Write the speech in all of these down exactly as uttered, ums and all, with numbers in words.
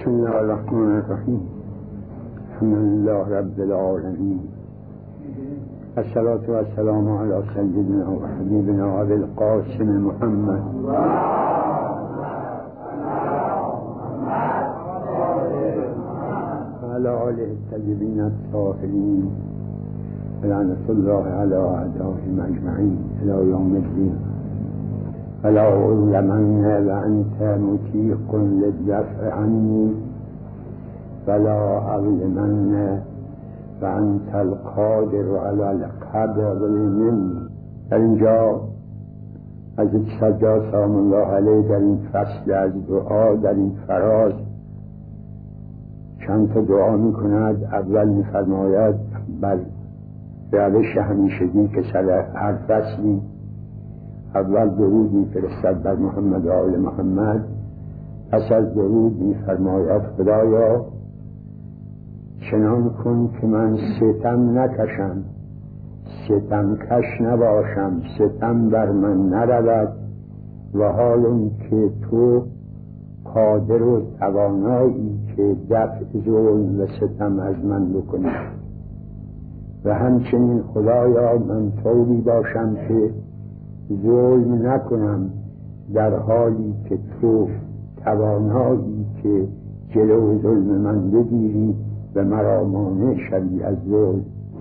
بسم الله الرحمن الرحیم. الحمد لله رب العالمین، الصلاة و السلام علی سیدنا و حبیبنا ابی القاسم محمد و علی آله الطیبین الطاهرین و لعنة الله علی اعدائهم اجمعین الی یوم الدین. فلا علمن و انت مطیق للدفع عنی ولا علمن و انت القادر علی القدر منی. در اینجا حضرت سجاد سلام الله علیه در این فصل از دعا، در این فراز چند تا دعا می کند. اول می فرماید بر روش همیشگی که سر هر فصلی اول درودی فرستد بر محمد و آل محمد، پس از درود می فرماید خدایا چنان کن که من ستم نکشم، ستم کش نباشم، ستم بر من نرود و حال اون که تو قادر و توانایی که دفع ظلم و ستم از من بکنی. و همچنین خدایا من طوری باشم که ظلم نکنم در حالی که تو توانایی که جلو ظلم من بگیری و مرا مانع شوی از ظلم.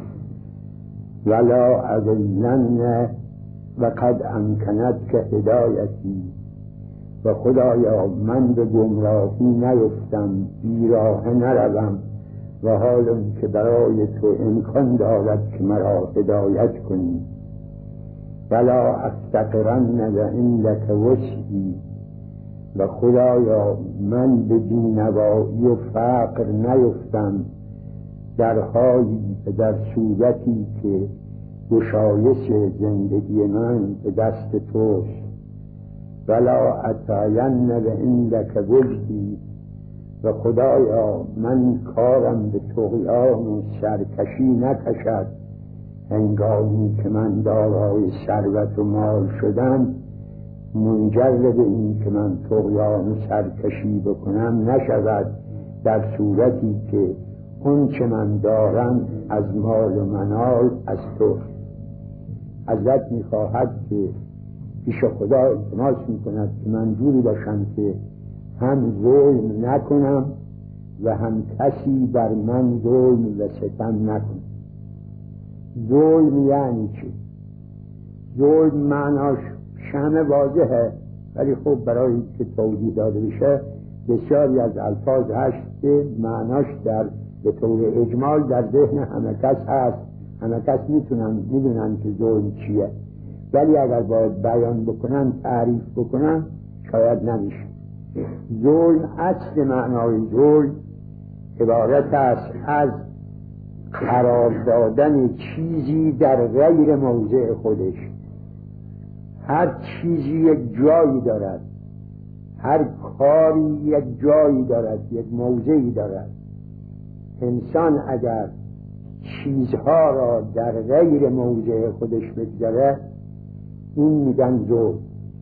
ولا اضلن و قد امکنت که هدایتی، و خدایا من به گمراهی نیفتم، بیراه نروم و حال که برای تو امکان دارد که مرا هدایت کنی. ولا افتقرن عندک وسعی، و خدایا من به بینوایی و فقر نیفتم در حالی و در صورتی که گشایش زندگی من به دست توست. ولا اتعین عندک وجدی، و خدایا من کارم به طغیان و سرکشی نکشد هنگامی که من دارای ثروت و مال شدم، منجر به این که من طغیان و سرکشی بکنم نشود در صورتی که اون چه من دارم از مال و منال از تو. ازت میخواهد که پیش خدا التماس میکند که من جوری باشم که هم ظلم نکنم و هم کسی بر من ظلم و ستم نکنه. ظلم یعنی چی؟ ظلم معناش شمه واضحه، ولی خب برای که توضیح داده بشه بسیاری از الفاظ هست که معناش در به طور اجمال در ذهن همه کس هست، همه کس میتونن میدونن که ظلم چیه، ولی اگر باید بیان بکنن تعریف بکنن شاید نمیشه. ظلم اصل معنای ظلم عبارت است از قرار دادن چیزی در غیر موضع خودش. هر چیزی یک جایی دارد، هر کاری یک جایی دارد، یک موضعی دارد. انسان اگر چیزها را در غیر موضع خودش بگذاره این میگن ظلم.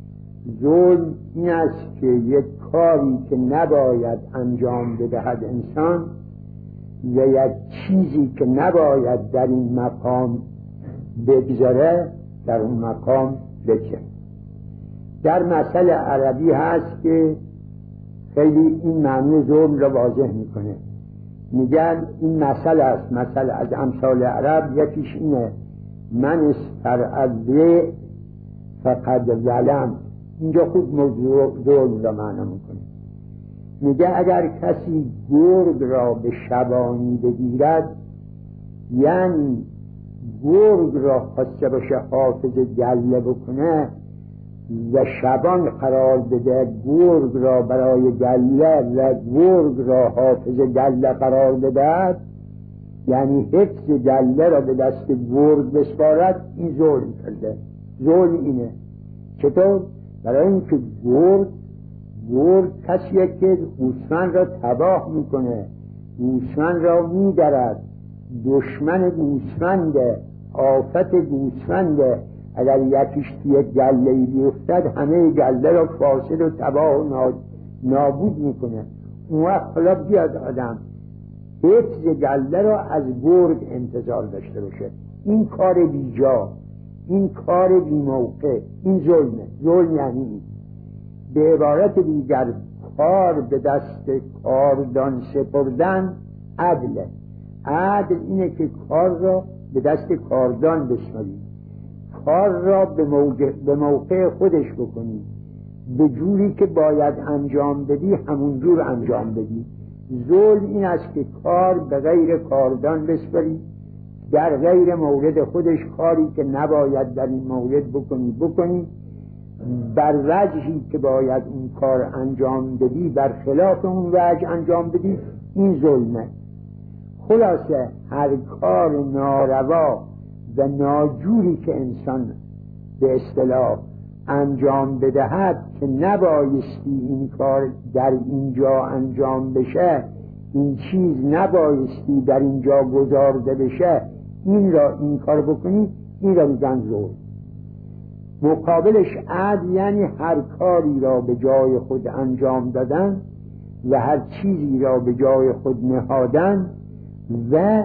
ظلم این است که یک کاری که نباید انجام بدهد انسان، یا یک چیزی که نباید در این مقام بگذاره در اون مقام بگذاره. در مثل عربی هست که خیلی این معنی ظلم را واضح میکنه. میگن این مثل است، مثل از امثال عرب یکیش اینه: من استرعده فقد ظلم. اینجا خود موضوع ظلم را معنا میکنه. میگه اگر کسی گرگ را به شبانی بگیرد، یعنی گرگ را خواسته باشه حافظ گله بکنه و شبان قرار بده گرگ را برای گله و گرگ را حافظ گله قرار بده، یعنی حفظ گله را به دست گرگ بسپارد، این ظلم کرده. ظلم اینه. چطور؟ برای اینکه گرگ گرگ کسیه که گوسفند را تباه میکنه، گوسفند را میدرد، دشمن گوسفنده، آفت گوسفنده. اگر یکیش توی گله‌ای بیفتد همه گله را فاسد و تباه و نابود میکنه. اون وقت حالا بیاد آدم حفظ گله را از گرگ انتظار داشته باشه. این کار بیجا، این کار بی موقع، این ظلمه. ظلم یعنی این. به عبارت دیگر کار به دست کاردان سپردن عدله. عدل اینه که کار را به دست کاردان بسپاری، کار را به موقع, به موقع خودش بکنی، به جوری که باید انجام بدی همون جور انجام بدی. ظلم این است که کار به غیر کاردان بسپاری، در غیر مورد خودش کاری که نباید در این مورد بکنی بکنی، بر وجهی که باید اون کار انجام بدی بر خلاف اون وجه انجام بدی. این ظلمه. خلاصه هر کار ناروا و ناجوری که انسان به اصطلاح انجام بدهد که نبایستی این کار در اینجا انجام بشه، این چیز نبایستی در اینجا گذارده بشه، این را این کار بکنی، این را میگن ظلم. مقابلش عدل یعنی هر کاری را به جای خود انجام دادن و هر چیزی را به جای خود نهادن و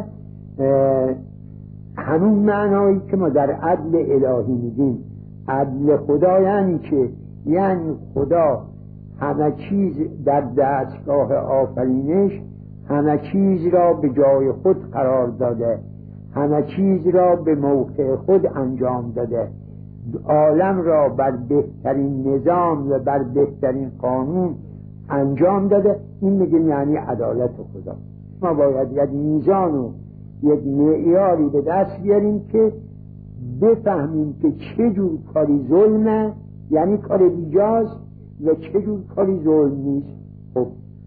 همون معنایی که ما در عدل الهی میگیم. عدل خدا یعنی که یعنی خدا همه چیز در دستگاه آفرینش همه چیز را به جای خود قرار داده، همه چیز را به موقع خود انجام داده، عالم را بر بهترین نظام و بر بهترین قانون انجام داده. این میگیم یعنی عدالت خدا. ما باید یک میزان و یک معیاری به دست بیاریم که بفهمیم که چه جور کاری ظلمه، یعنی کار بیجاست، و چه جور کاری ظلم نیست. خب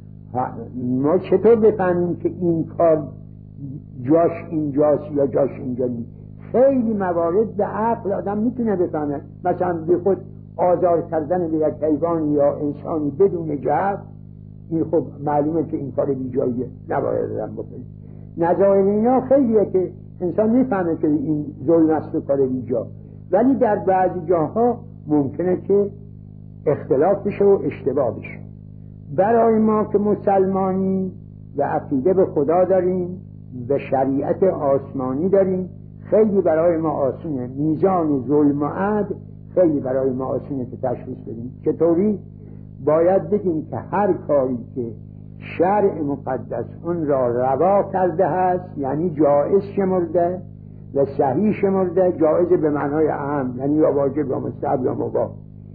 ما چطور بفهمیم که این کار جاش اینجاست یا جاش اینجا نیست؟ خیلی موارد به عقل آدم میتونه بفهمه. مثلا به خود آزار کردن به یک حیوان یا انسانی بدون جهت، این خب معلومه که این کار بیجاییه، نباید آدم بکنه. نظایر اینا خیلیه که انسان میفهمه که این ظلم است و کار بیجا، ولی در بعضی جاها ممکنه که اختلاف بشه و اشتباه بشه. برای ما که مسلمانی و عقیده به خدا داریم و شریعت آسمانی داریم، خیلی برای ما آسونه میزان ظلم و عدل، خیلی برای ما آسونه که تشخیص بدیم. چطوری؟ باید بگیم که هر کاری که شرع مقدس اون را روا کرده هست، یعنی جائز شمرده و صحیح شمرده. جائز به معنای اهم، یعنی یا واجب یا مستحب یا مباح،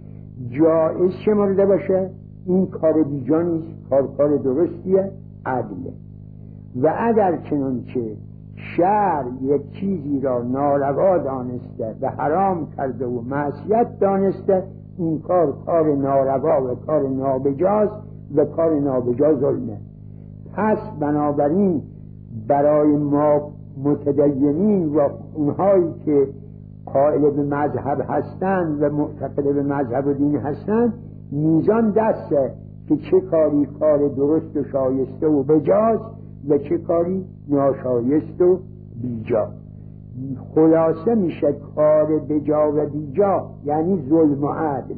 جائز شمرده باشه، این کار بیجا نیست، کار کار درستیه، عدله. و اگر چنانچه شرع یک چیزی را ناروا دانسته و حرام کرده و معصیت دانسته، این کار کار ناروا و کار نابجاست و کار نابجا ظلمه. پس بنابراین برای ما متدینین و اونهایی که قائل به مذهب هستند و معتقد به مذهب و دین هستند، میزان دسته که چه کاری کار درست و شایسته و بجاست و چه کاری ناشایست و بیجا. خلاصه میشه کار بجا و بیجا یعنی ظلم و عدل.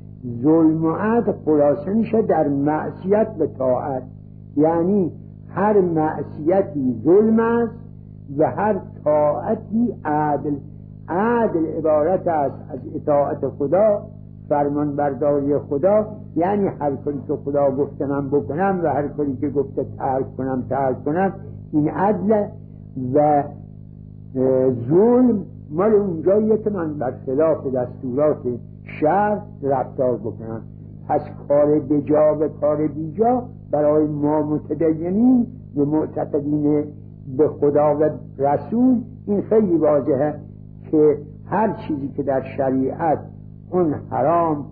ظلم و عدل خلاصه میشه در معصیت و طاعت، یعنی هر معصیتی ظلم است و هر طاعتی عدل. عدل عبارت است از اطاعت خدا، فرمان برداری خدا، یعنی هر کاری که خدا گفته من بکنم و هر کاری که گفته ترک کنم ترک کنم. این عدل. و ظلم مال اونجاییه که من بر خلاف دستورات شرع رفتار بکنم. پس کار بجا و کار بیجا برای ما متدینین و معتقدین به خدا و رسول این خیلی واضحه که هر چیزی که در شریعت اون حرام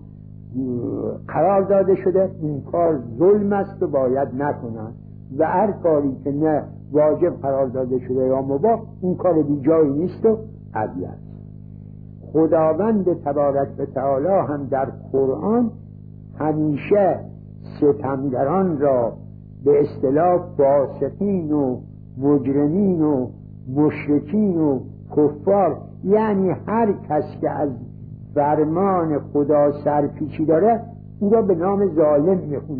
قرار داده شده، این کار ظلم است و باید نکنن، و هر کاری که نه واجب قرار داده شده یا مباح، این کار بی جایی نیست و عدل است. خداوند تبارک و تعالی هم در قرآن همیشه ستمگران را به اصطلاح فاسقین و مجرمین و مشرکین و کفار، یعنی هر کس که از فرمان خدا سرپیچی داره، او را به نام ظالم میخونه.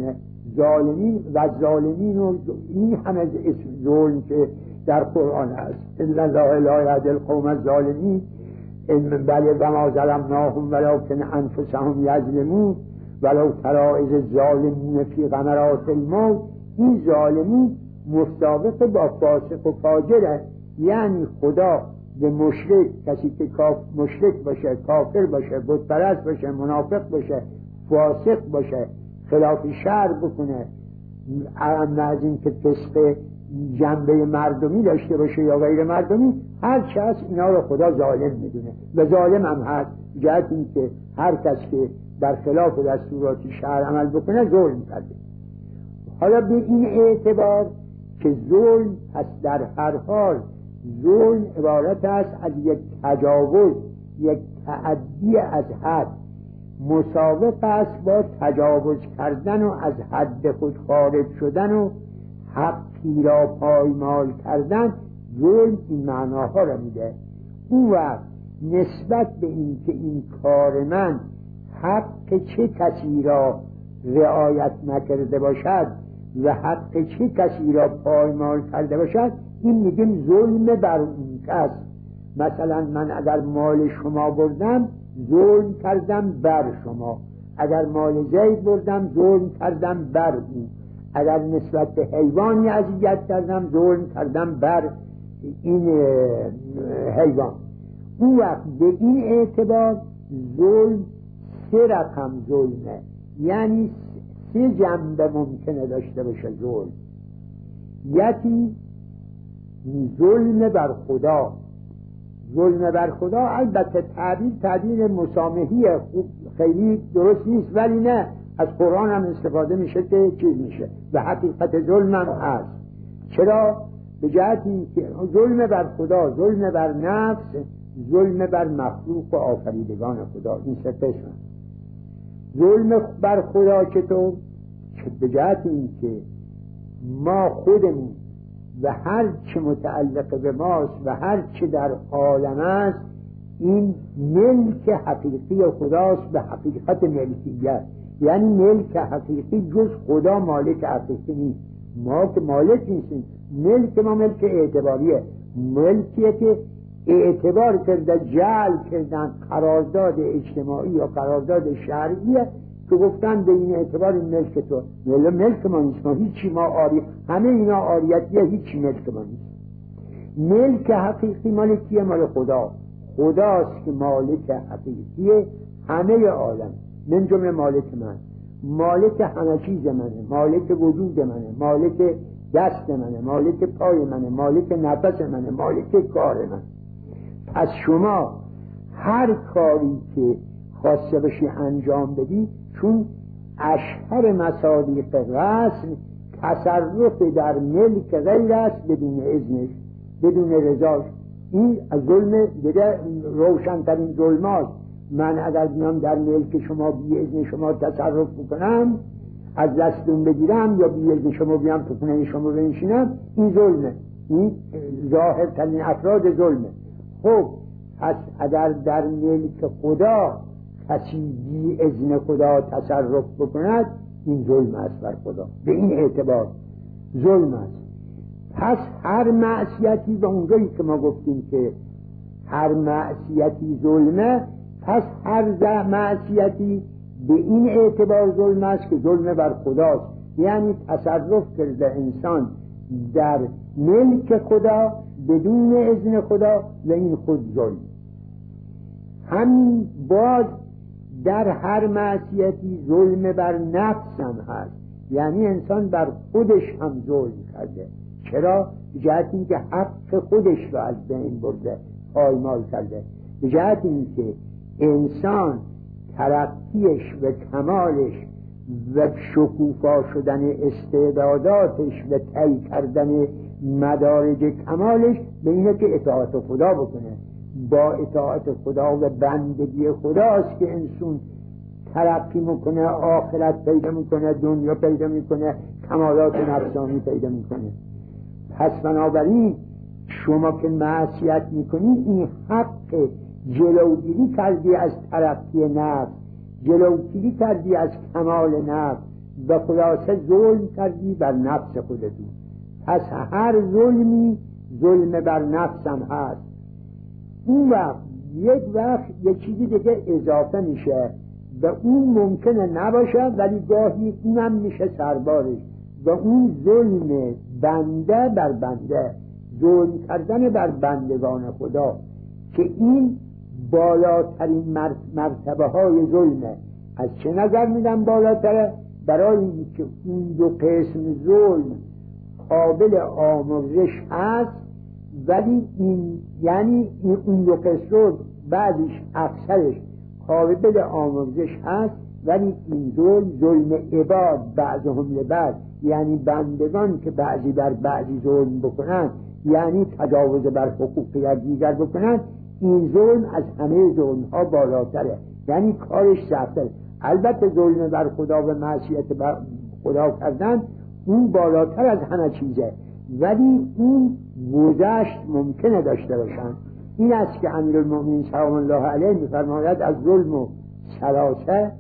ظالمین و ظالمین و این همه اسم ظلم که در قرآن هست، الا الله لا یهدی القوم الظالمین، بله و ما ظلمناهم ولکن انفسهم یظلمون ولو تری اذ الظالمون فی غمرات الموت. این ظالمین مسابقه با فاسق و فاجره، یعنی خدا به مشرک، کسی که مشرک باشه، کافر باشه، بت پرست باشه، منافق باشه، فاسق باشه، خلاف شرع بکنه، اما از این که فسق جنبه مردمی داشته باشه یا غیر مردمی، هر چه هست اینا رو خدا ظالم میدونه و ظالم هم هست، جهت این که هر کس که در خلاف دستورات شرع عمل بکنه ظلم کرده. حالا به این اعتبار که ظلم هست، در هر حال ظلم عبارت است از یک تجاوز، یک تعدی از حد، مساوق است با تجاوز کردن و از حد خود خارج شدن و حقی را پایمال کردن. ظلم این معناها را میده. اون وقت نسبت به این که این کار من حق چه کسی را رعایت نکرده باشد و حق چه کسی را پایمال کرده باشد، این میگیم ظلم بر اون کس. مثلا من اگر مال شما بردم ظلم کردم بر شما، اگر مال زید بردم ظلم کردم بر او، اگر نسبت به حیوانی اذیت کردم ظلم کردم بر این حیوان. اون وقت به این اعتبار ظلم سه رقم ظلمه، یعنی سه جنبه ممکنه داشته باشه ظلم. یکی ظلم بر خدا. ظلم بر خدا البته تعبیر تعبیر مسامحیه، خوب خیلی درست نیست، ولی نه، از قرآن هم استفاده میشه که چیز میشه و حقیقت ظلم هم هست. چرا؟ به جهت این که ظلم بر خدا، ظلم بر نفس، ظلم بر مخلوق و آفریدگان خدا، این سه قسم. ظلم بر خدا چطور؟ که به جهت این که ما خودمون و هر چه متعلق به ماست و هر چه در عالم است این ملک حقیقی خداست به حقیقت ملکیت، یعنی ملک حقیقی جز خدا مالک حقیقی نیست. ما که مالک نیستیم، ملک ما ملک اعتباریه، ملکیه که اعتبار کرده، جعل کردن، قرارداد اجتماعی یا قرارداد شرعیه که گفتن به این اعتبار این ملک تو. ولی ملک ما نیست، ما هیچی، ما آری، همه اینا آریتیه، هیچی ملک ما نیست. ملک حقیقی مالکیه مال خدا، خداست که مالک حقیقیه همه عالم، من جمله مالک من، مالک همه چیز منه، مالک وجود منه، مالک دست منه، مالک پای منه، مالک نفس منه، مالک کار من. پس شما هر کاری که خواسته باشی انجام بدی، چون اشهر مصادیق رسم تصرف در ملک غیر است بدون اذنش، بدون رضاش، این از ظلم دیگه روشن‌ترین ظلمات. من اگر بیام در ملک شما بی اذن شما تصرف بکنم، از دستون بگیرم یا بی اذن شما بیام تو خونه شما بنشینم، این ظلمه، این ظاهرترین افراد ظلمه. خب پس اگر در ملک خدا کسی بی اذن خدا تصرف بکند، این ظلم است بر خدا، به این اعتبار ظلم است. پس هر معصیتی، به اونجایی که ما گفتیم که هر معصیتی ظلمه، پس هر معصیتی به این اعتبار ظلم است که ظلم بر خداست، یعنی تصرف کرده انسان در ملک خدا بدون اذن خدا و این خود ظلم. همین باز در هر معصیتی ظلم بر نفس هم هست، یعنی انسان بر خودش هم ظلم کرده. چرا؟ به جهت این که حق خودش را از بین برده، پایمال کرده، به جهت این که انسان ترقیش و کمالش و شکوفا شدن استعداداتش و طی کردن مدارج کمالش به اینه که اطاعت خدا بکنه. با اطاعت خدا و بندگی خداست که انسان ترقی میکنه، آخرت پیدا میکنه، دنیا پیدا میکنه، کمالات نفسانی پیدا میکنه. پس بنابراین شما که معصیت میکنی، این حق جلوگیری کردی از ترقی نفس، جلوگیری کردی از کمال نفس، به خلاصه ظلم کردی بر نفس خودتون. پس هر ظلمی ظلم بر نفسم هست. اون وقت یک وقت یک چیزی دیگه اضافه میشه، به اون ممکنه نباشه ولی گاهی اونم میشه سربارش، و اون ظلم بنده بر بنده، ظلم کردن بر بندگان خدا، که این بالاترین مرتبه های ظلمه. از چه نظر میدم بالاتره؟ برای اینکه اون دو قسم ظلم قابل آمرزش هست، ولی این یعنی این اون دو قسم بعدش اکثرش قابل آمرزش هست، ولی این ظلم ظلم عباد بعضهم لبعض، یعنی بندگان که بعضی بر بعضی ظلم بکنن، یعنی تجاوز بر حقوق دیگر بکنن، این ظلم از همه ظلم ها بالاتره، یعنی کارش سخت‌تره. البته ظلم بر خدا و معصیت بر خدا کردن اون بالاتر از همه چیزه، ولی اون گذشت ممکنه داشته باشن. این است که امیرالمومنین سلام الله علیه می‌فرماید از ظلم و ثلاثه: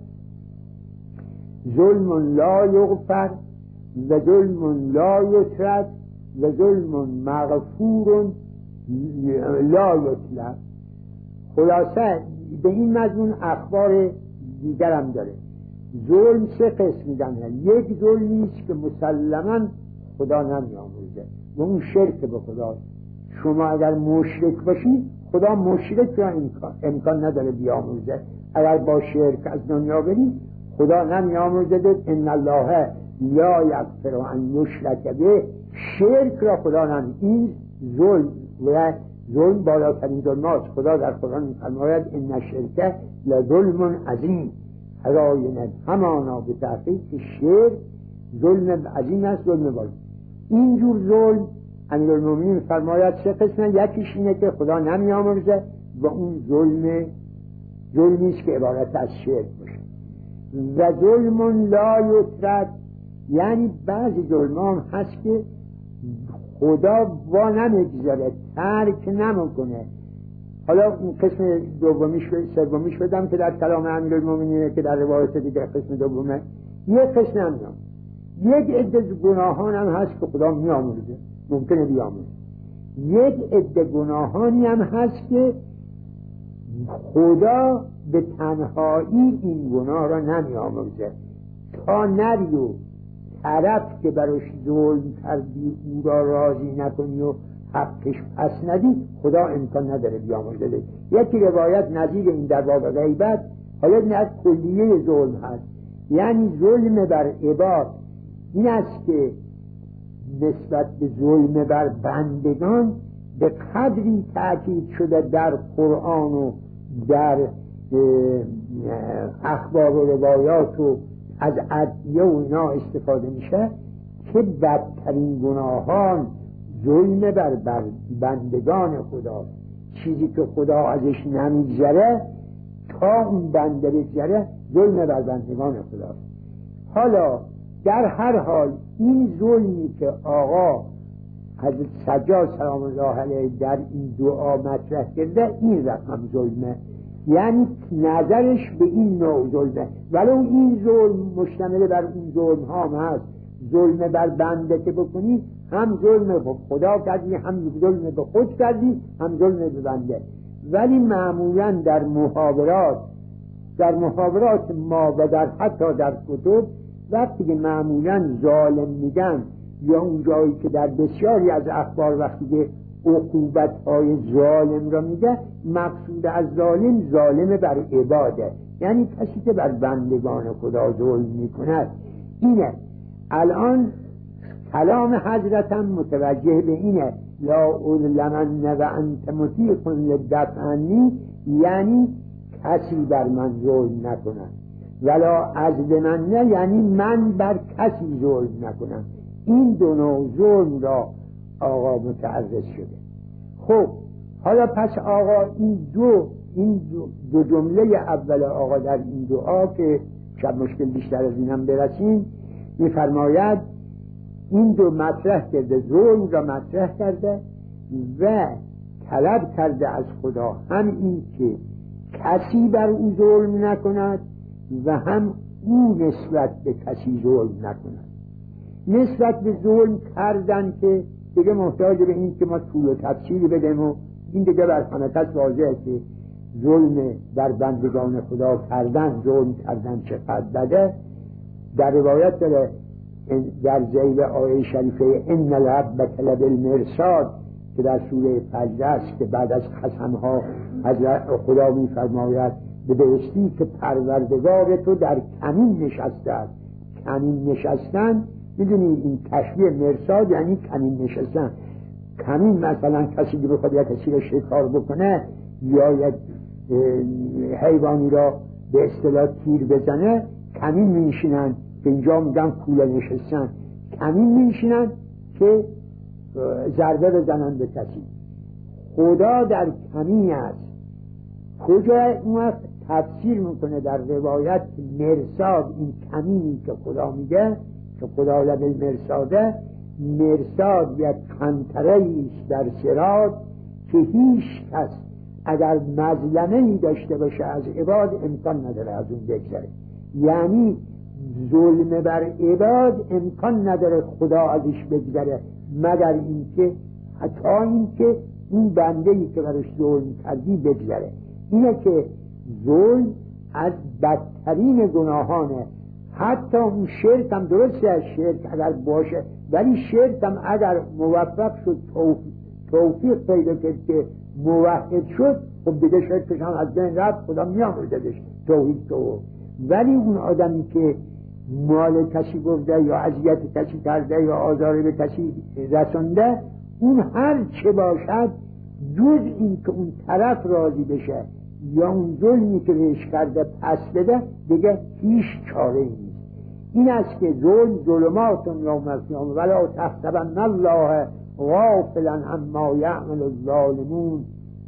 ظلم لا یغفر و ظلم لا یترد و ظلم مغفور لا یطلب. خلاصه به این مضمون اخبار دیگرم داره. ظلم سه قسم میدن. یک ظلمی است که مسلماً خدا نمی‌آمرزه و اون شرک به خدا. شما اگر مشرک باشی، خدا مشرک را امکان, امکان نداره بیامرزه. اگر با شرک از دنیا بری، خدا نمی‌آمرزه. ان الله لا یغفر ان یشرک به، شرک را خدا نمی. این ظلم و ظلم بالاترین ظلم است. خدا در قرآن می‌فرماید ان الشرک لظلم عظیم. حرایند همانا به تحقیق که شرک ظلم عظیم است، ظلم بالا. اینجور ظلم امیرالمومنین می‌فرماید سه قسمه. یکیش اینه که خدا نمی‌آمرزه و اون ظلم ظلمی است که عبارت از شرک باشه. و ظلم لا یترد، یعنی بعضی ظلم هم هست که خدا وا نمیگذاره، ترک نمیکنه. حالا این قسم دومیش سومیش بدم که در کلام امیرالمومنین که در روایت دیگه قسم دومه. یک قسم نمیام، یک عده گناهان هم هست که خدا میامرزه، ممکنه بیامرزه. یک عده گناهانی هم هست که خدا به تنهایی این گناه را نمیامرزه، تا نری و طرف که براش ظلم کردی او را راضی نکنی و حقش پس ندی، خدا امکان نداره بیامرزه. یکی روایت نظیر این در باب غیبت، حالا این از کلیه ظلم هست، یعنی ظلم بر عباد. این است که نسبت به ظلم بر بندگان به قدری تأکید شده در قرآن و در اخبار و روایات و از ادعیه و اینا استفاده میشه که بدترین گناهان ظلم بر بندگان خدا، چیزی که خدا ازش نمیگذره تا اون بنده بگذره، ظلم بر بندگان خدا. حالا در هر حال این ظلمی که آقا حضرت سجاد سلام الله علیه در این دعا مطرح کرده، این رقم ظلمه، یعنی نظرش به این نوع ظلمه، ولو این ظلم مشتمل بر اون ظلم ها هست. ظلم بر بنده که بکنی، هم ظلم به خدا کردی، هم ظلم به خود کردی، هم ظلم به بنده. ولی معمولا در محاورات در محاورات ما و در حتی در کتب، وقتی که معمولا ظالم میگن، یا اون جایی که در بسیاری از اخبار وقتی که عقوبت های ظالم را میگه، مقصود از ظالم ظالم بر عباده، یعنی کسی که بر بندگان خدا ظلم میکند. اینه الان کلام حضرتم متوجه به اینه: لا اظلمن و انت مطیع للدفعنی، یعنی کسی بر من ظلم نکنه، ولا اظلمن یعنی من بر کسی ظلم نکنم. این دو نوع ظلم را آقا متعرض شده. خب حالا پس آقا این دو این دو جمله اول آقا در این دعا که شب مشکل بیشتر از اینم برسیم، میفرماید این دو مطرح کرده، ظلم را مطرح کرده و طلب کرده از خدا هم این که کسی بر او ظلم نکند و هم او نسبت به کسی ظلم نکند. نسبت به ظلم کردن که دیگه محتاج به این که ما طول و تفصیلی بدیم و این دیگه بر همکس واضحه که ظلم در بندگان خدا کردن، ظلم کردن چقدر بده. در روایت داره در ذیل آیه شریفه ان ربک لبالمرصاد که در سوره فجر است که بعد از قسمها حضرت خدا می‌فرماید به درستی که پروردگار تو در کمین نشسته است. کمین نشستن، میدونی این تشبیه مرصاد یعنی کمین نشستن. کمین مثلا کسی که بخواد یا کسی رو شکار بکنه یا یک حیوانی را به اصطلاح تیر بزنه، کمین میشینن که اینجا میگن کوله نشستن، کمین میشینن که ضربه بزنن به کسی. خدا در کمین است. کجا اون تفسیر میکنه در روایت مرصاد، این کمینی که خدا میگه که خدا لب مرصاده، مرصاد یک قنطره ایست در صراط که هیچ کس اگر مظلمه‌ای داشته باشه از عباد امکان نداره از اون بگذره. یعنی ظلم بر عباد امکان نداره خدا ازش بگذره مگر اینکه حتی اینکه این بنده‌ای که برش ظلم کردی بگذره. اینه که ظلم از بدترین گناهانه. حتی اون شرک هم درسته از شرک اگر باشه، ولی شرک هم اگر موفق شد توفیق, توفیق پیدا کرد که موحد شد، خب دیگه شرکش هم از بین رفت، خدا میامردش توحید تو. ولی اون آدمی که مال کسی برده یا اذیت کسی کرده یا آزار به کسی رسونده، اون هر چه باشد جز این که اون طرف راضی بشه یا اون ظلمی که بهش کرده پس بده، دیگه هیچ چاره نیست. این است که ظلم ظلمات یوم القیامه ولا تحسبن الله غافلا عما یعمل الظالمون.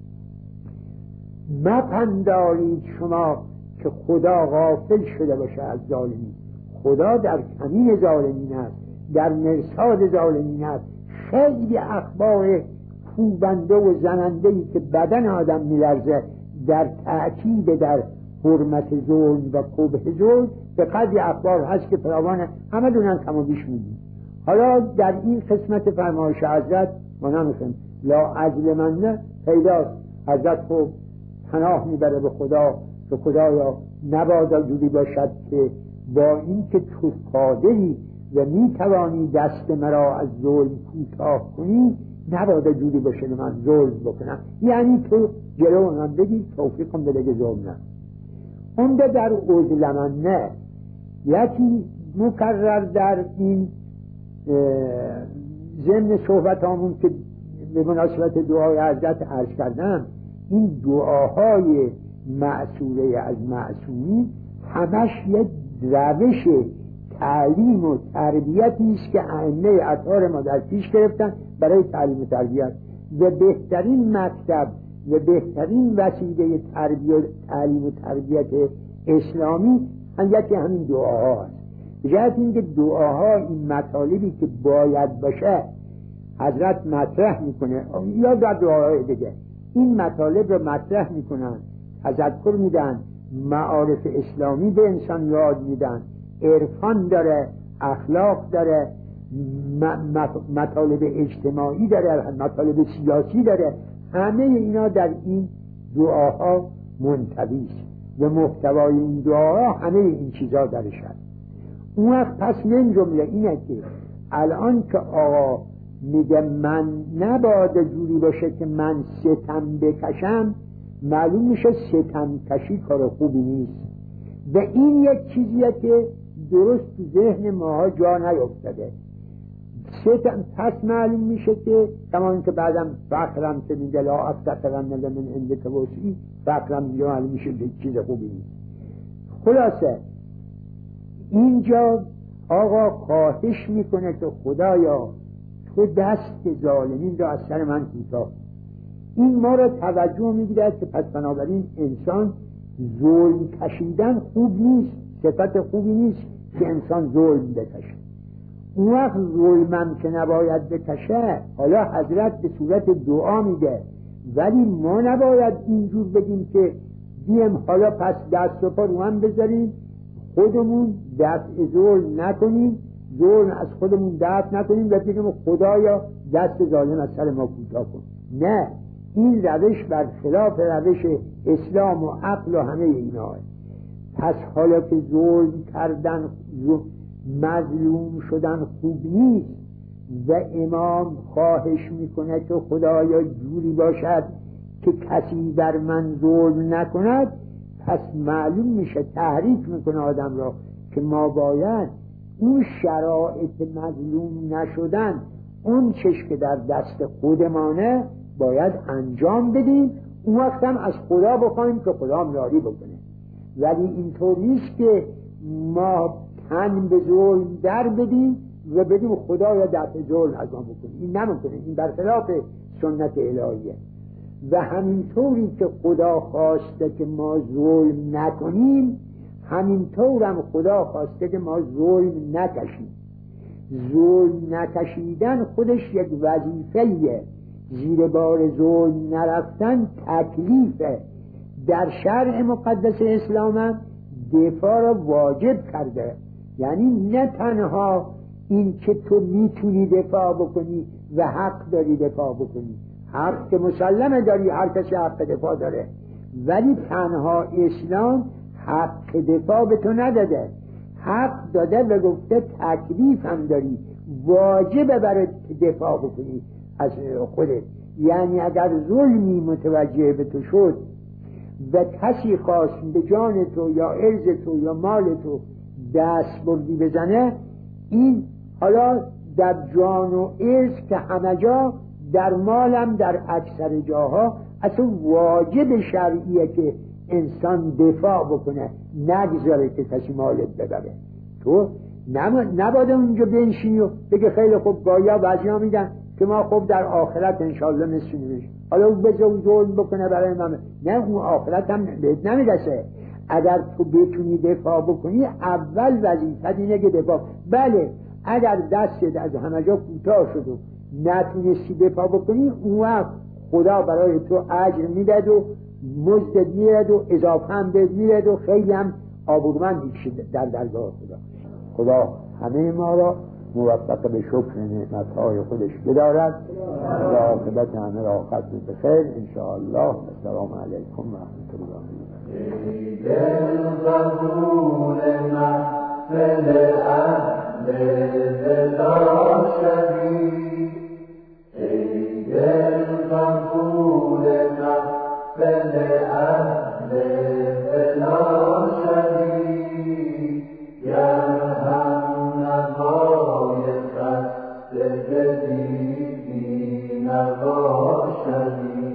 مپندارید شما که خدا غافل شده باشه از ظالمین. خدا در کمین ظالمین است، در مرصاد ظالمین است. خیلی اخبار کوبنده و زننده‌ای که بدن آدم میلرزه در تأکید در حرمت ظلم و قبح ظلم به قدری اخبار هست که فراوان همه دونن کم و بیش میدیم. حالا در این قسمت فرمایش حضرت ما نمیخوایم لا اظلمن پیداست. حضرت خب پناه میبره به خدا که خدایا نبادا جوری باشد که با این که تو قادری و میتوانی دست مرا از ظلم کوتاه کنی، نبادا جوری باشه من ظلم بکنم. یعنی تو جلو من بگی توفیقم بده که ظلم نه. اونده در اظلمنه یکی مکرر در این ضمن صحبت همون که به مناسبت دعای حضرت عرض کردم، این دعاهای معصوره از معصومی همش یک روش تعلیم و تربیتی است که ائمه اطهار ما در پیش گرفتن برای تعلیم و تربیت. و بهترین مکتب و بهترین وسیله تربیت تعلیم و تربیت اسلامی هم یکی همین دعاها است. جهت اینکه دعاها این مطالبی که باید باشه حضرت مطرح میکنه یا در دعاهای دیگه این مطالب رو مطرح میکنن، تذکر میدن، معارف اسلامی به انسان یاد میدن، عرفان داره، اخلاق داره، مطالب اجتماعی داره، مطالب سیاسی داره. همه اینا در این دعاها منطوی است و محتوای این دعاها همه این چیزا درش هست. اون وقت پس من جمله اینه که الان که آقا میگه من نباید جوری باشه که من ستم بکشم، معلوم میشه ستم کشی کار خوبی نیست و این یک چیزیه که درست تو ذهن ماها جا نیفتاده. ستم پس معلوم میشه که تمام که بعدم فقرم که میگه لا افتقرن من عندک وسعی، فقرم میگه معلوم میشه که چیز خوبی نیست. خلاصه اینجا آقا خواهش میکنه که خدایا تو دست ظالمین را از سر من کوتاه. این ما را توجه میگیرد که پس بنابراین انسان ظلم کشیدن خوب نیست، صفت خوبی نیست که انسان ظلم بکشه. اون وقت ظلمم که نباید بکشه، حالا حضرت به صورت دعا میگه، ولی ما نباید اینجور بگیم که دیم حالا پس دست و پا رو هم بذاریم خودمون دفع ظلم نکنیم، ظلم از خودمون دفع نکنیم و بگیم خدایا دست ظالم از سر ما کوتاه کن. نه، این روش بر خلاف روش اسلام و عقل و همه اینا. پس حالا که ظلم کردن، مظلوم شدن خوب نیست و امام خواهش میکنه که خدایا جوری باشد که کسی در من ظلم نکند، پس معلوم میشه، تحریک میکنه آدم را که ما باید اون شرایط مظلوم نشدن، اون چش که در دست خودمانه باید انجام بدیم، اون وقت هم از خدا بخوایم که خدا هم یاری بکنه. ولی اینطور نیست که ما تن به ظلم در بدیم و بدیم خدا یا دفع ظلم از ما بکنه. این نمکنه، این برخلاف سنت الهیه. و همینطوری که خدا خواسته که ما ظلم نکنیم، همینطور هم خدا خواسته که ما ظلم نکشیم. ظلم نکشیدن خودش یک وظیفه‌ایه، زیر بار ظلم نرفتن تکلیفه. در شرع مقدس اسلام هم دفاع را واجب کرده، یعنی نه تنها این که تو میتونی دفاع بکنی و حق داری دفاع بکنی، حق که مسلمه داری، هر کسی حق دفاع داره، ولی تنها اسلام حق دفاع به تو نداده، حق داده و گفته تکلیف هم داری، واجبه برای دفاع بکنی از خودت. یعنی اگر ظلمی متوجه به تو شد و کسی خواست به جان تو یا عرض تو یا مال تو دست بردی بزنه، این حالا در جان و عرض که همه جا، در مالم در اکثر جاها اصلا واجب شرعیه که انسان دفاع بکنه، نگذاره که کسی مالت ببره. تو نباید اونجا بنشینی و بگه خیلی خوب بایا بعضی‌ها میگن که ما خوب در آخرت انشالله نسونیمش، حالا اون بذار ظلم بکنه برای من. نه، اون آخرت هم بهت نمیرسه. اگر تو بتونی دفاع بکنی، اول وظیفت اینه که دفاع. بله، اگر دستت از همه جا کوتاه شد و نتونستی دفاع بکنی، اون وقت خدا برای تو اجر میدد و مزد میدد و اضافه هم بهت میدد و خیلی هم آبرومند میشید در درگاه خدا. خدا همه ما را موفق به شکر نعمتهای خودش بدارد و عاقبت همه را ختم بخیر انشاءالله. السلام علیکم و رحمت الله. ای دل قبول محفل اهل ولا شبی، ای دل قبول محفل اهل ولا شبی، یرحم نوای خسته بدیدی نوا شبی.